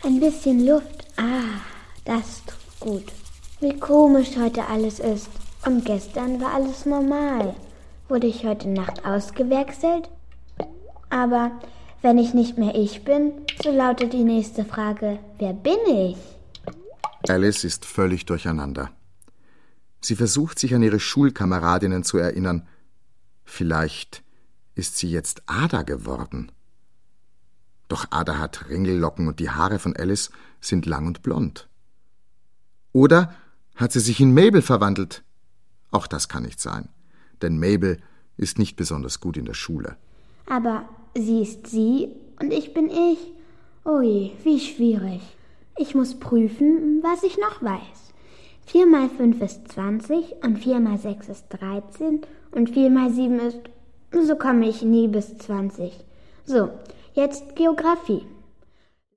Ein bisschen Luft. Das tut gut. Wie komisch heute alles ist. Und gestern war alles normal. Wurde ich heute Nacht ausgewechselt? Aber wenn ich nicht mehr ich bin, so lautet die nächste Frage, wer bin ich? Alice ist völlig durcheinander. Sie versucht, sich an ihre Schulkameradinnen zu erinnern. Vielleicht ist sie jetzt Ada geworden. Doch Ada hat Ringellocken und die Haare von Alice sind lang und blond. Oder hat sie sich in Mabel verwandelt? Auch das kann nicht sein, denn Mabel ist nicht besonders gut in der Schule. Aber sie ist sie und ich bin ich. Ui, wie schwierig. Ich muss prüfen, was ich noch weiß. 4 mal 5 ist 20 und 4 mal 6 ist 13 und 4 mal 7 ist... So komme ich nie bis 20. So, jetzt Geografie.